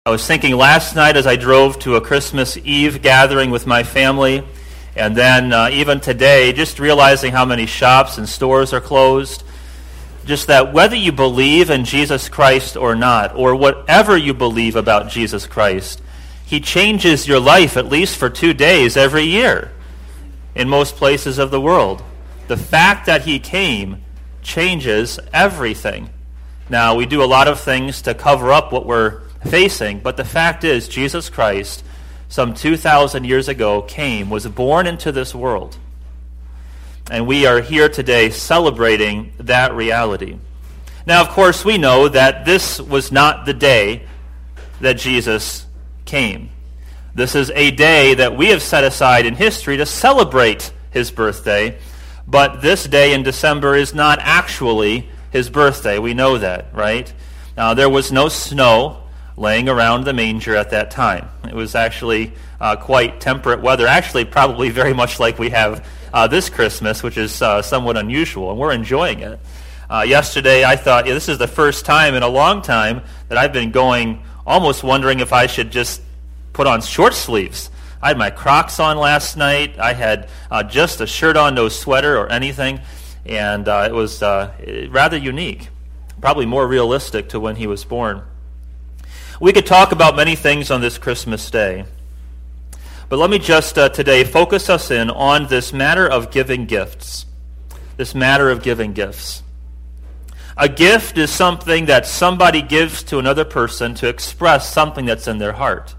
I was thinking last night as I drove to a Christmas Eve gathering with my family, and then even today, just realizing how many shops and stores are closed, just that whether you believe in Jesus Christ or not, or whatever you believe about Jesus Christ, He changes your life at least for 2 days every year in most places of the world. The fact that He came changes everything. Now, we do a lot of things to cover up what we're facing, but the fact is, Jesus Christ, some 2,000 years ago, was born into this world. And we are here today celebrating that reality. Now, of course, we know that this was not the day that Jesus came. This is a day that we have set aside in history to celebrate His birthday, but this day in December is not actually His birthday. We know that, right? Now, there was no snow laying around the manger at that time. It was actually quite temperate weather, actually probably very much like we have this Christmas, which is somewhat unusual, and we're enjoying it. Yesterday I thought, this is the first time in a long time that I've been going, almost wondering if I should just put on short sleeves. I had my Crocs on last night. I had just a shirt on, no sweater or anything, and it was rather unique, probably more realistic to when He was born. We could talk about many things on this Christmas day, but let me just today focus us in on this matter of giving gifts. This matter of giving gifts. A gift is something that somebody gives to another person to express something that's in their heart.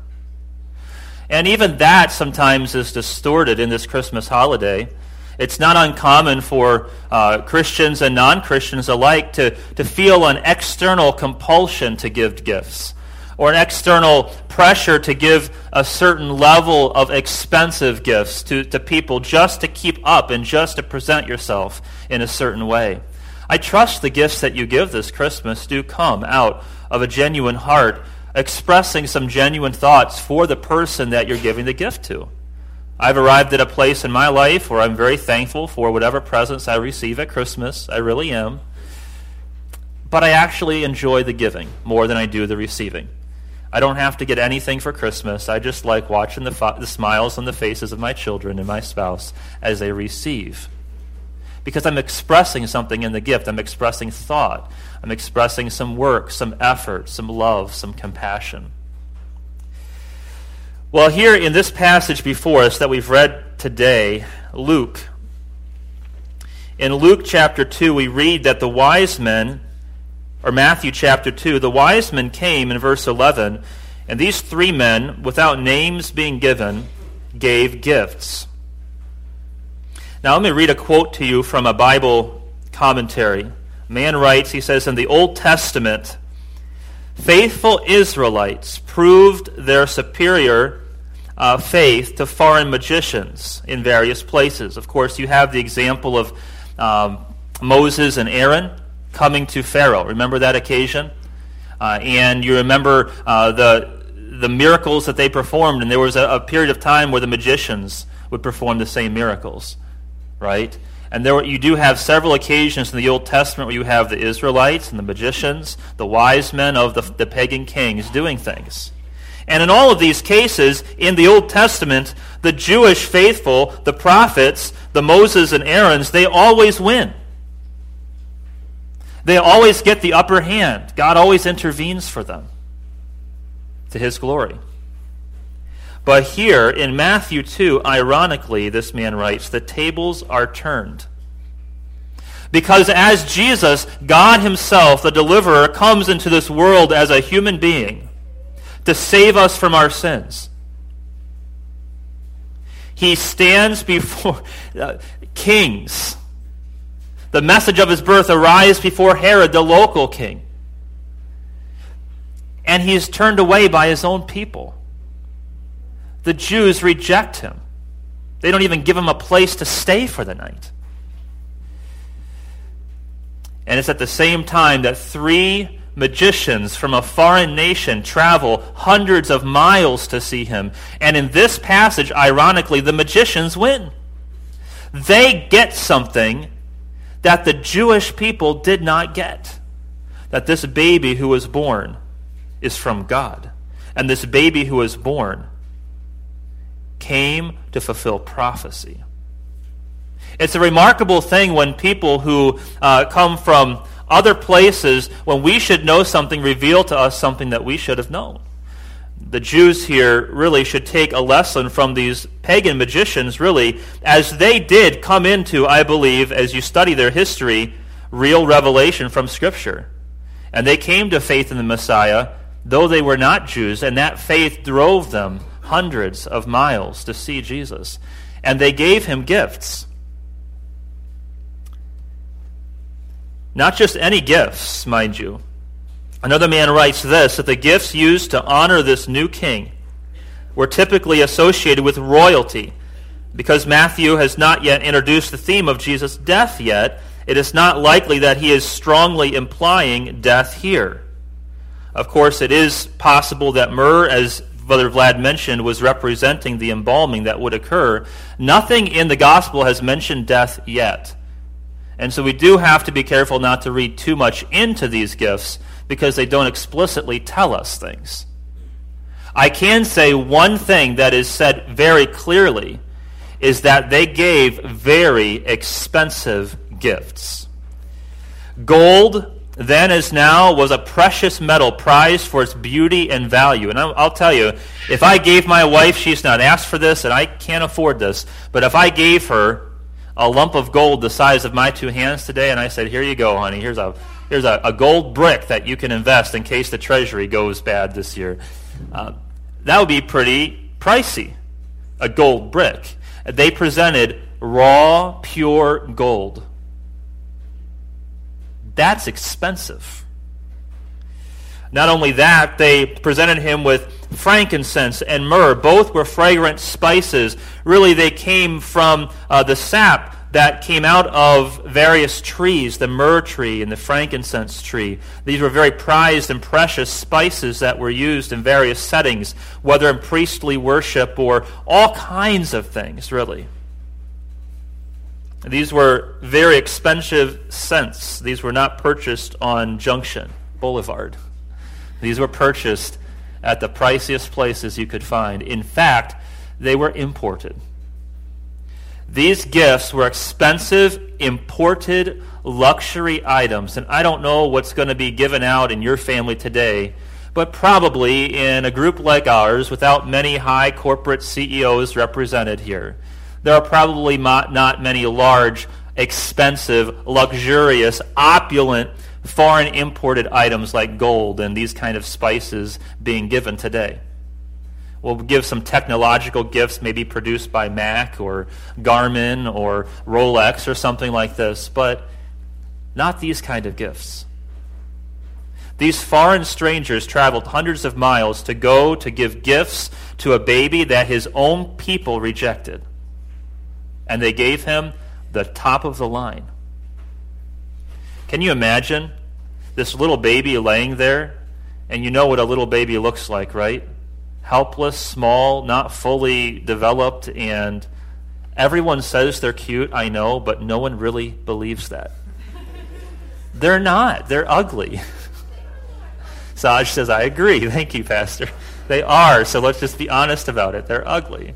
And even that sometimes is distorted in this Christmas holiday. It's not uncommon for Christians and non-Christians alike to feel an external compulsion to give gifts, or an external pressure to give a certain level of expensive gifts to people just to keep up and just to present yourself in a certain way. I trust the gifts that you give this Christmas do come out of a genuine heart, expressing some genuine thoughts for the person that you're giving the gift to. I've arrived at a place in my life where I'm very thankful for whatever presents I receive at Christmas. I really am. But I actually enjoy the giving more than I do the receiving. I don't have to get anything for Christmas. I just like watching the smiles on the faces of my children and my spouse as they receive. Because I'm expressing something in the gift. I'm expressing thought. I'm expressing some work, some effort, some love, some compassion. Well, here in this passage before us that we've read today, Luke. In Luke chapter 2, we read that the wise men, or Matthew chapter 2, the wise men came in verse 11, and these 3 men, without names being given, gave gifts. Now let me read a quote to you from a Bible commentary. A man writes, he says, in the Old Testament, faithful Israelites proved their superior faith to foreign magicians in various places. Of course, you have the example of Moses and Aaron coming to Pharaoh. Remember that occasion? And you remember the miracles that they performed, and there was a period of time where the magicians would perform the same miracles, right? And you do have several occasions in the Old Testament where you have the Israelites and the magicians, the wise men of the pagan kings doing things. And in all of these cases, in the Old Testament, the Jewish faithful, the prophets, the Moses and Aarons, they always win. They always get the upper hand. God always intervenes for them to His glory. But here in Matthew 2, ironically, this man writes, the tables are turned. Because as Jesus, God Himself, the deliverer, comes into this world as a human being to save us from our sins, He stands before kings. The message of His birth arrives before Herod, the local king. And He is turned away by His own people. The Jews reject Him. They don't even give Him a place to stay for the night. And it's at the same time that 3 magicians from a foreign nation travel hundreds of miles to see Him. And in this passage, ironically, the magicians win. They get something that the Jewish people did not get. That this baby who was born is from God. And this baby who was born came to fulfill prophecy. It's a remarkable thing when people who come from other places, when we should know something, reveal to us something that we should have known. The Jews here really should take a lesson from these pagan magicians, really, as they did come into, I believe, as you study their history, real revelation from Scripture. And they came to faith in the Messiah, though they were not Jews, and that faith drove them hundreds of miles to see Jesus. And they gave him gifts. Not just any gifts, mind you. Another man writes this, that the gifts used to honor this new king were typically associated with royalty. Because Matthew has not yet introduced the theme of Jesus' death yet, it is not likely that he is strongly implying death here. Of course, it is possible that myrrh, as Brother Vlad mentioned, was representing the embalming that would occur. Nothing in the gospel has mentioned death yet. And so we do have to be careful not to read too much into these gifts because they don't explicitly tell us things. I can say one thing that is said very clearly is that they gave very expensive gifts. Gold, then as now, was a precious metal prized for its beauty and value. And I'll tell you, if I gave my wife, she's not asked for this, and I can't afford this, but if I gave her a lump of gold the size of my two hands today, and I said, here you go, honey, here's a gold brick that you can invest in case the treasury goes bad this year, that would be pretty pricey, a gold brick. They presented raw, pure gold. That's expensive. Not only that, they presented him with frankincense and myrrh. Both were fragrant spices. Really, they came from the sap that came out of various trees, the myrrh tree and the frankincense tree. These were very prized and precious spices that were used in various settings, whether in priestly worship or all kinds of things, really. These were very expensive scents. These were not purchased on Junction Boulevard. These were purchased at the priciest places you could find. In fact, they were imported. These gifts were expensive, imported luxury items. And I don't know what's going to be given out in your family today, but probably in a group like ours, without many high corporate CEOs represented here, there are probably not many large, expensive, luxurious, opulent, foreign imported items like gold and these kind of spices being given today. We'll give some technological gifts maybe produced by Mac or Garmin or Rolex or something like this, but not these kind of gifts. These foreign strangers traveled hundreds of miles to go to give gifts to a baby that his own people rejected. And they gave him the top of the line. Can you imagine this little baby laying there? And you know what a little baby looks like, right? Helpless, small, not fully developed, and everyone says they're cute, I know, but no one really believes that. They're not. They're ugly. Saj says, I agree. Thank you, Pastor. They are, so let's just be honest about it. They're ugly.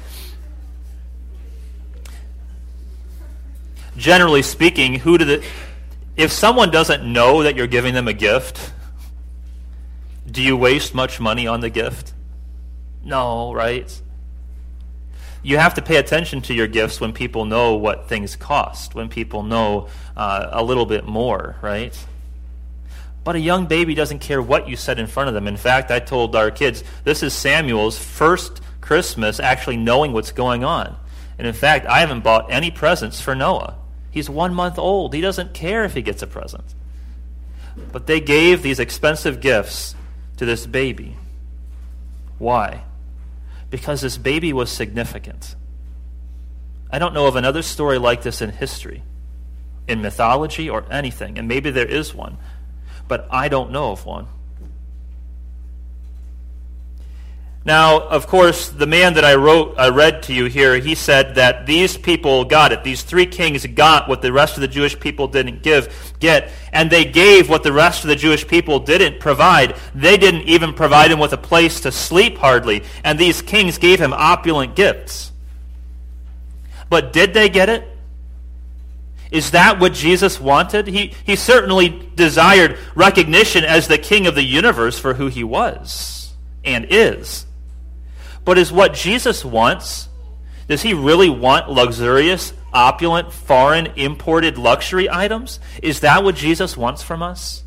Generally speaking, if someone doesn't know that you're giving them a gift, do you waste much money on the gift? No, right? You have to pay attention to your gifts when people know what things cost, when people know a little bit more, right? But a young baby doesn't care what you said in front of them. In fact, I told our kids, this is Samuel's first Christmas actually knowing what's going on. And in fact, I haven't bought any presents for Noah. He's 1 month old. He doesn't care if he gets a present. But they gave these expensive gifts to this baby. Why? Because this baby was significant. I don't know of another story like this in history, in mythology or anything, and maybe there is one, but I don't know of one. Now, of course, the man that I read to you here, he said that these people got it. These three kings got what the rest of the Jewish people didn't get, and they gave what the rest of the Jewish people didn't provide. They didn't even provide him with a place to sleep hardly, and these kings gave him opulent gifts. But did they get it? Is that what Jesus wanted? He certainly desired recognition as the king of the universe for who he was and is. But is what Jesus wants, does he really want luxurious, opulent, foreign, imported luxury items? Is that what Jesus wants from us?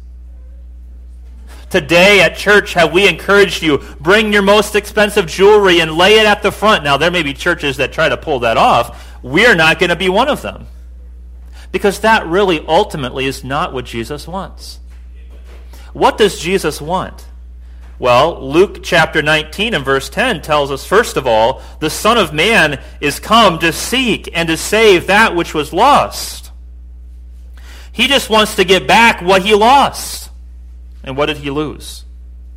Today at church, have we encouraged you, bring your most expensive jewelry and lay it at the front? Now, there may be churches that try to pull that off. We're not going to be one of them. Because that really ultimately is not what Jesus wants. What does Jesus want? Well, Luke chapter 19 and verse 10 tells us, first of all, the Son of Man is come to seek and to save that which was lost. He just wants to get back what he lost. And what did he lose?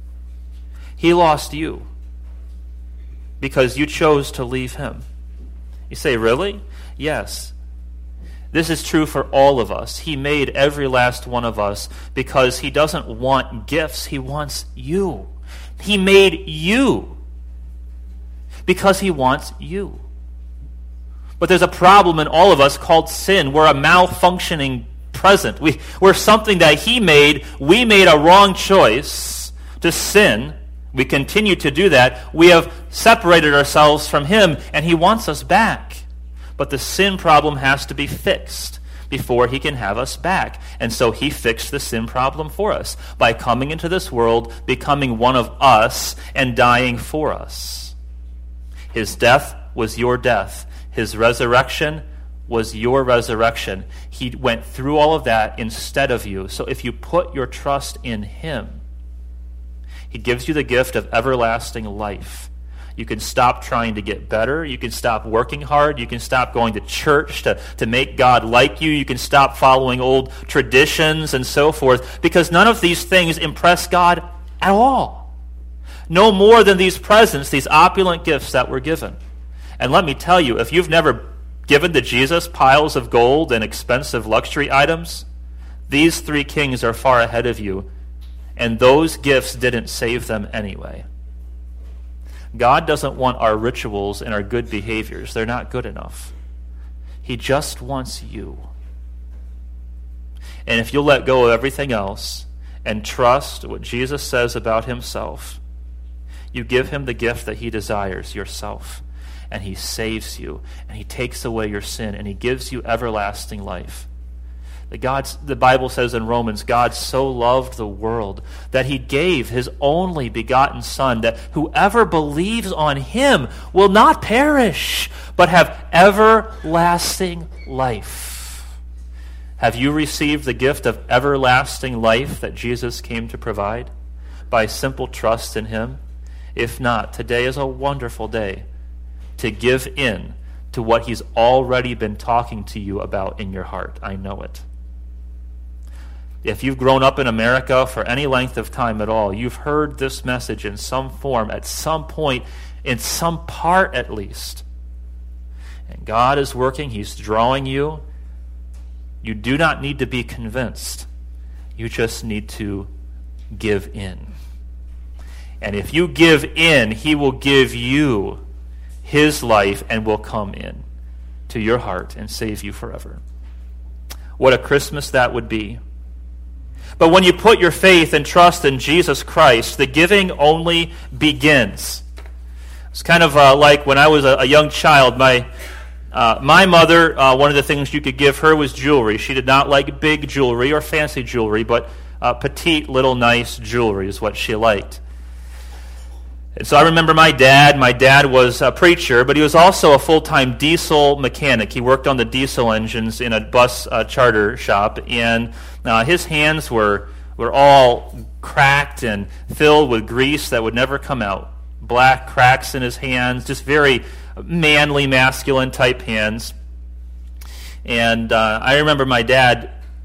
He lost you because you chose to leave him. You say, really? Yes. This is true for all of us. He made every last one of us because he doesn't want gifts. He wants you. He made you because he wants you. But there's a problem in all of us called sin. We're a malfunctioning present. We're something that he made. We made a wrong choice to sin. We continue to do that. We have separated ourselves from him, and he wants us back. But the sin problem has to be fixed before he can have us back. And so he fixed the sin problem for us by coming into this world, becoming one of us, and dying for us. His death was your death. His resurrection was your resurrection. He went through all of that instead of you. So if you put your trust in him, he gives you the gift of everlasting life. You can stop trying to get better. You can stop working hard. You can stop going to church to make God like you. You can stop following old traditions and so forth, because none of these things impress God at all. No more than these presents, these opulent gifts that were given. And let me tell you, if you've never given to Jesus piles of gold and expensive luxury items, these three kings are far ahead of you, and those gifts didn't save them anyway. God doesn't want our rituals and our good behaviors. They're not good enough. He just wants you. And if you'll let go of everything else and trust what Jesus says about himself, you give him the gift that he desires, yourself, and he saves you, and he takes away your sin, and he gives you everlasting life. The Bible says in Romans, God so loved the world that he gave his only begotten Son, that whoever believes on him will not perish, but have everlasting life. Have you received the gift of everlasting life that Jesus came to provide by simple trust in him? If not, today is a wonderful day to give in to what he's already been talking to you about in your heart. I know it. If you've grown up in America for any length of time at all, you've heard this message in some form, at some point, in some part at least. And God is working. He's drawing you. You do not need to be convinced. You just need to give in. And if you give in, he will give you his life and will come in to your heart and save you forever. What a Christmas that would be. But when you put your faith and trust in Jesus Christ, the giving only begins. It's kind of like when I was a young child. My mother, one of the things you could give her was jewelry. She did not like big jewelry or fancy jewelry, but petite, little, nice jewelry is what she liked. And so I remember my dad. My dad was a preacher, but he was also a full-time diesel mechanic. He worked on the diesel engines in a bus charter shop, and his hands were all cracked and filled with grease that would never come out. Black cracks in his hands, just very manly, masculine type hands. And I remember my dad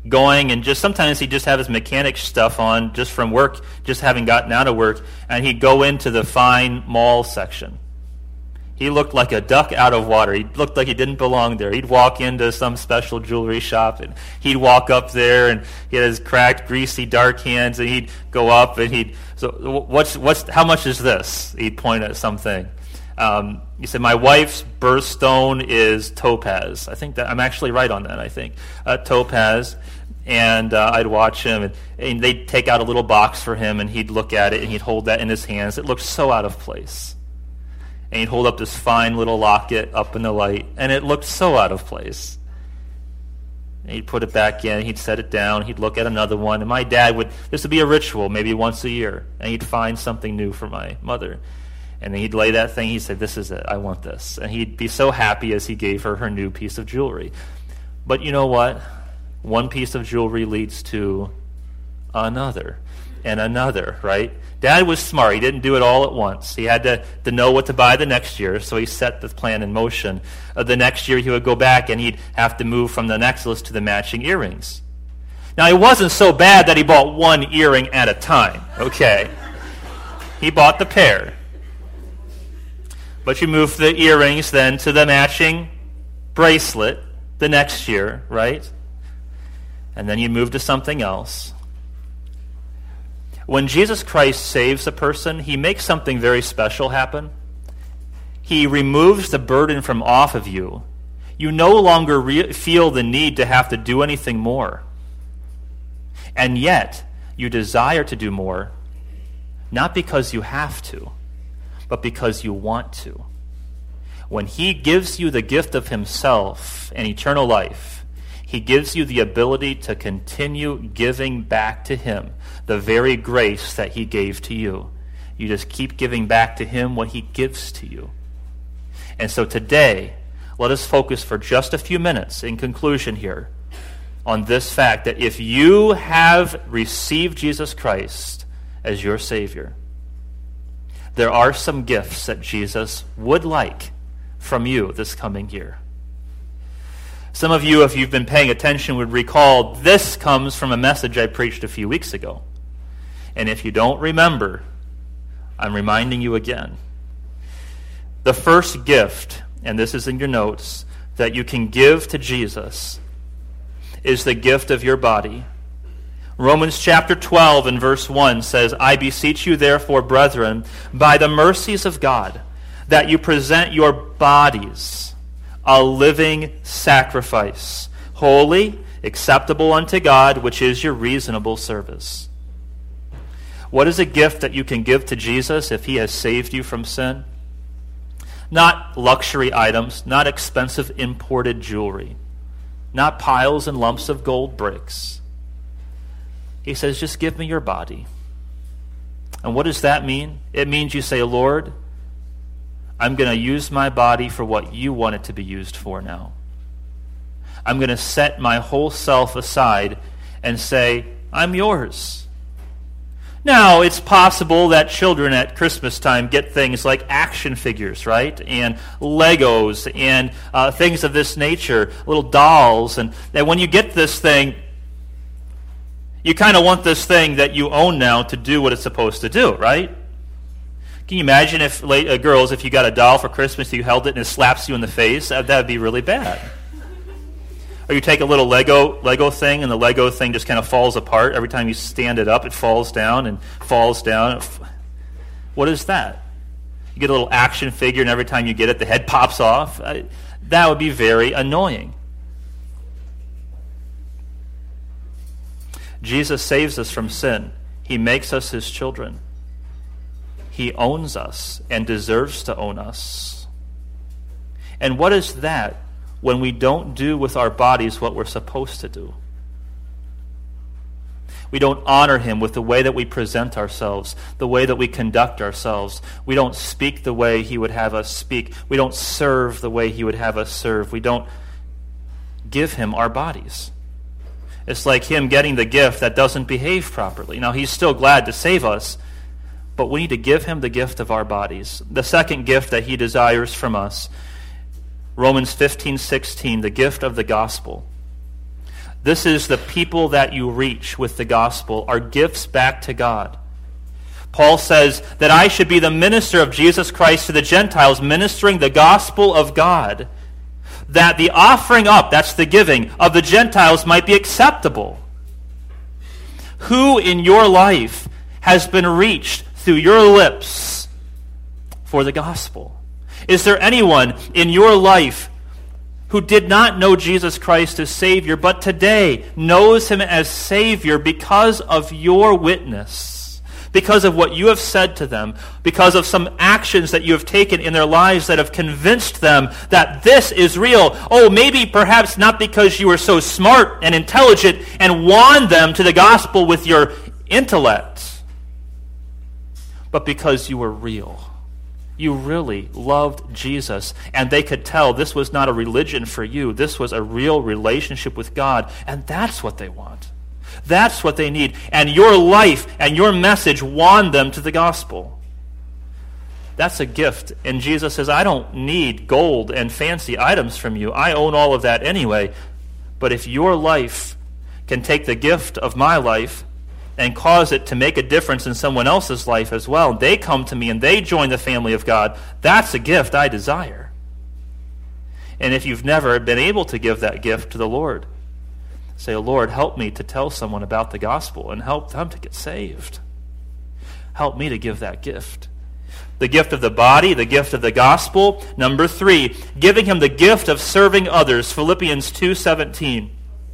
going, and just sometimes he'd just have his mechanic stuff on just from work, just having gotten out of work, and he'd go into the fine mall section. He looked like a duck out of water. He looked like he didn't belong there. He'd walk into some special jewelry shop, and he'd walk up there, and he had his cracked, greasy, dark hands, and he'd go up, and how much is this? He'd point at something. He said, my wife's birthstone is topaz. I think that I'm actually right on that, I think. Topaz. And I'd watch him, and they'd take out a little box for him, and he'd look at it, and he'd hold that in his hands. It looked so out of place. And he'd hold up this fine little locket up in the light, and it looked so out of place. And he'd put it back in, he'd set it down, he'd look at another one, and my dad this would be a ritual, maybe once a year, and he'd find something new for my mother. And then he'd lay that thing, he'd say, this is it, I want this. And he'd be so happy as he gave her new piece of jewelry. But you know what? One piece of jewelry leads to another and another, right? Dad was smart. He didn't do it all at once. He had to know what to buy the next year, so he set the plan in motion. The next year he would go back, and he'd have to move from the necklace to the matching earrings. Now, it wasn't so bad that he bought one earring at a time, okay? He bought the pair. But you move the earrings then to the matching bracelet the next year, right? And then you move to something else. When Jesus Christ saves a person, he makes something very special happen. He removes the burden from off of you. You no longer feel the need to have to do anything more. And yet, you desire to do more, not because you have to, but because you want to. When he gives you the gift of himself and eternal life, he gives you the ability to continue giving back to him the very grace that he gave to you. You just keep giving back to him what he gives to you. And so today, let us focus for just a few minutes in conclusion here on this fact that if you have received Jesus Christ as your Savior, there are some gifts that Jesus would like from you this coming year. Some of you, if you've been paying attention, would recall this comes from a message I preached a few weeks ago. And if you don't remember, I'm reminding you again. The first gift, and this is in your notes, that you can give to Jesus is the gift of your body. Romans chapter 12 and verse 1 says, I beseech you therefore, brethren, by the mercies of God, that you present your bodies a living sacrifice, holy, acceptable unto God, which is your reasonable service. What is a gift that you can give to Jesus if he has saved you from sin? Not luxury items, not expensive imported jewelry, not piles and lumps of gold bricks. He says, just give me your body. And what does that mean? It means you say, Lord, I'm going to use my body for what you want it to be used for now. I'm going to set my whole self aside and say, I'm yours. Now, it's possible that children at Christmas time get things like action figures, right? And Legos and things of this nature, little dolls. And when you get this thing, you kind of want this thing that you own now to do what it's supposed to do, right? Can you imagine if, girls, if you got a doll for Christmas, you held it and it slaps you in the face? That would be really bad. Or you take a little Lego thing, and the Lego thing just kind of falls apart. Every time you stand it up, it falls down and falls down. What is that? You get a little action figure, and every time you get it, the head pops off. That would be very annoying. Jesus saves us from sin. He makes us his children. He owns us and deserves to own us. And what is that when we don't do with our bodies what we're supposed to do? We don't honor him with the way that we present ourselves, the way that we conduct ourselves. We don't speak the way he would have us speak. We don't serve the way he would have us serve. We don't give him our bodies. It's like him getting the gift that doesn't behave properly. Now, he's still glad to save us, but we need to give him the gift of our bodies. The second gift that he desires from us, Romans 15:16, the gift of the gospel. This is the people that you reach with the gospel, are gifts back to God. Paul says that I should be the minister of Jesus Christ to the Gentiles, ministering the gospel of God, that the offering up, that's the giving, of the Gentiles might be acceptable. Who in your life has been reached through your lips for the gospel? Is there anyone in your life who did not know Jesus Christ as Savior, but today knows him as Savior because of your witness? Because of what you have said to them, because of some actions that you have taken in their lives that have convinced them that this is real. Oh, maybe perhaps not because you were so smart and intelligent and won them to the gospel with your intellect, but because you were real. You really loved Jesus, and they could tell this was not a religion for you. This was a real relationship with God, and that's what they want. That's what they need. And your life and your message won them to the gospel. That's a gift. And Jesus says, I don't need gold and fancy items from you. I own all of that anyway. But if your life can take the gift of my life and cause it to make a difference in someone else's life as well, they come to me and they join the family of God, that's a gift I desire. And if you've never been able to give that gift to the Lord, say, Lord, help me to tell someone about the gospel and help them to get saved. Help me to give that gift. The gift of the body, the gift of the gospel. Number 3, giving him the gift of serving others. Philippians 2:17.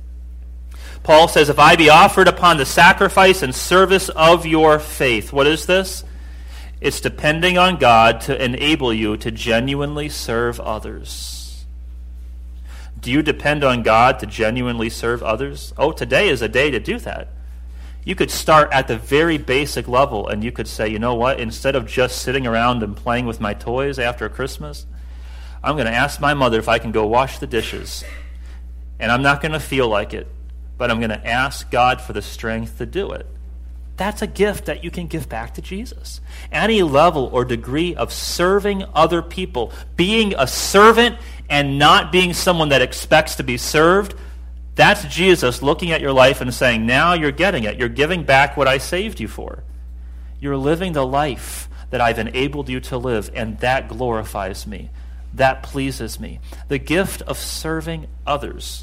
Paul says, if I be offered upon the sacrifice and service of your faith. What is this? It's depending on God to enable you to genuinely serve others. Do you depend on God to genuinely serve others? Oh, today is a day to do that. You could start at the very basic level and you could say, you know what, instead of just sitting around and playing with my toys after Christmas, I'm going to ask my mother if I can go wash the dishes. And I'm not going to feel like it, but I'm going to ask God for the strength to do it. That's a gift that you can give back to Jesus. Any level or degree of serving other people, being a servant and not being someone that expects to be served, that's Jesus looking at your life and saying, now you're getting it. You're giving back what I saved you for. You're living the life that I've enabled you to live, and that glorifies me. That pleases me. The gift of serving others.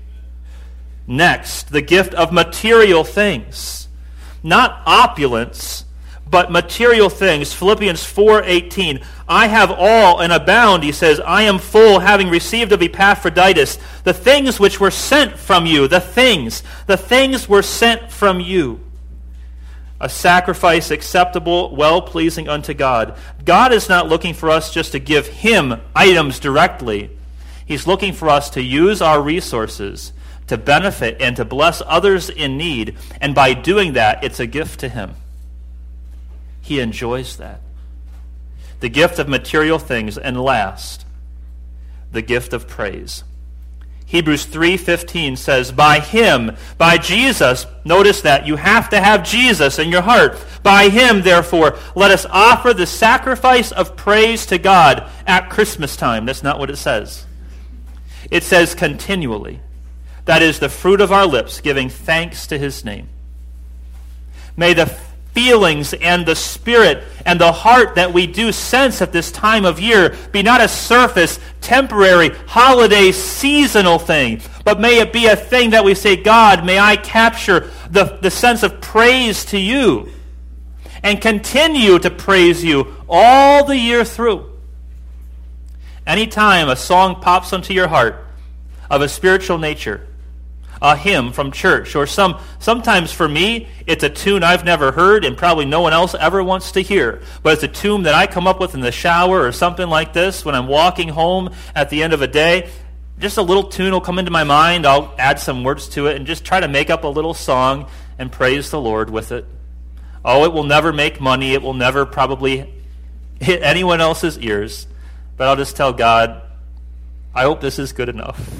Next, the gift of material things. Not opulence, but material things. Philippians 4:18. I have all and abound, he says. I am full, having received of Epaphroditus the things which were sent from you. The things were sent from you. A sacrifice acceptable, well-pleasing unto God. God is not looking for us just to give him items directly. He's looking for us to use our resources to benefit and to bless others in need. And by doing that, it's a gift to him. He enjoys that. The gift of material things. And last, the gift of praise. Hebrews 3:15 says, by him, by Jesus, notice that you have to have Jesus in your heart. By him, therefore, let us offer the sacrifice of praise to God at Christmas time. That's not what it says. It says continually. That is the fruit of our lips, giving thanks to his name. May the feelings and the spirit and the heart that we do sense at this time of year be not a surface, temporary, holiday, seasonal thing, but may it be a thing that we say, God, may I capture the sense of praise to you and continue to praise you all the year through. Anytime a song pops onto your heart of a spiritual nature, a hymn from church, or sometimes for me, it's a tune I've never heard and probably no one else ever wants to hear. But it's a tune that I come up with in the shower or something like this when I'm walking home at the end of a day. Just a little tune will come into my mind. I'll add some words to it and just try to make up a little song and praise the Lord with it. Oh, it will never make money. It will never probably hit anyone else's ears. But I'll just tell God, I hope this is good enough.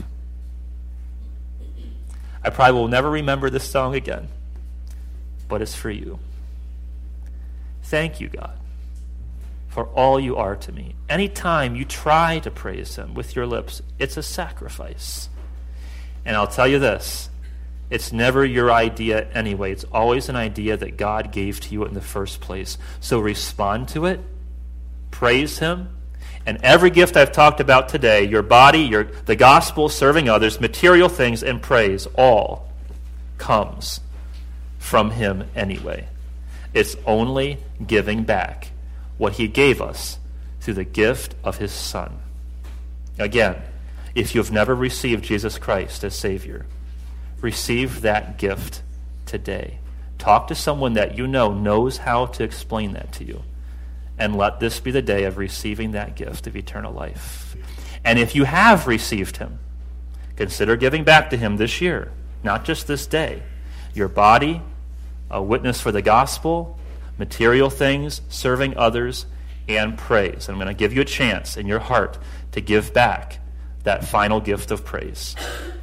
I probably will never remember this song again, but it's for you. Thank you, God, for all you are to me. Anytime you try to praise him with your lips, it's a sacrifice. And I'll tell you this, It's never your idea anyway. It's always an idea that God gave to you in the first place. So respond to it, praise him, and every gift I've talked about today, your body, the gospel, serving others, material things, and praise, all comes from him anyway. It's only giving back what he gave us through the gift of his Son. Again, if you've never received Jesus Christ as Savior, receive that gift today. Talk to someone that you know knows how to explain that to you. And let this be the day of receiving that gift of eternal life. And if you have received him, consider giving back to him this year, not just this day. Your body, a witness for the gospel, material things, serving others, and praise. And I'm going to give you a chance in your heart to give back that final gift of praise.